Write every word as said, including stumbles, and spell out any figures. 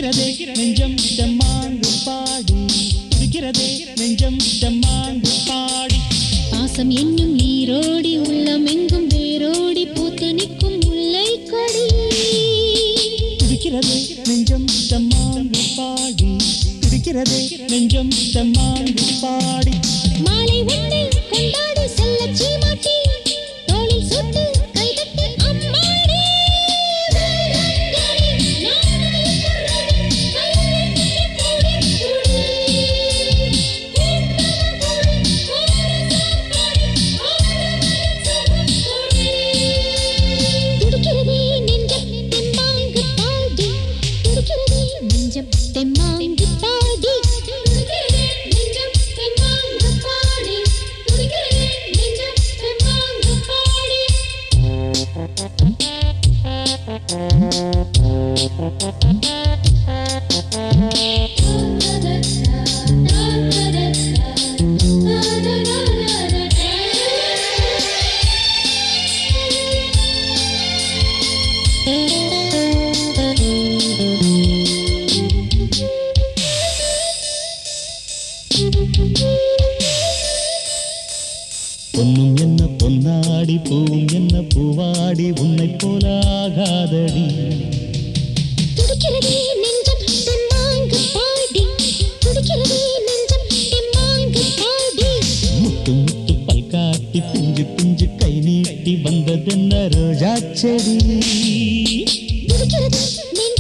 துடிக்கிறதே நெஞ்சம் தெம்மாங்கு பாடி துடிக்கிறதே நெஞ்சம் தெம்மாங்கு பாடி பாசம் என்னும் நீரோடி உள்ளம் எங்கும் வேரோடி பூத்து நிற்கும் முல்லை கொடி துடிக்கிறதே நெஞ்சம் தெம்மாங்கு பாடி துடிக்கிறதே நெஞ்சம் தெம்மாங்கு பாடி மாலை உன்னை கொண்டாடி செல்ல சீமாட்டி தோளில் சுட்டு கைதட்டி அம்மாடி துடிக்கிறதே நெஞ்சம் தெம்மாங்கு பாடி துடிக்கிறதே நெஞ்சம் தெம்மாங்கு பாடி துடிக்கிறதே நெஞ்சம் தெம்மாங்கு பாடி துடிக்கிறதே நெஞ்சம் தெம்மாங்கு பாடி பொன்னும் என்ன பொன்னாடி பூவும் என்ன பூவாடி உன்னை போல ஆகாதடி துடிக்கிறதே நெஞ்சம் தெம்மாங்கு பாடி துடிக்கிறதே நெஞ்சம் தெம்மாங்கு பாடி முத்து முத்து பல் காட்டி பிஞ்சு பிஞ்சு கை நீட்டி வந்ததென்ன ரோஜா செடி துடிக்கிறதே நெஞ்சம்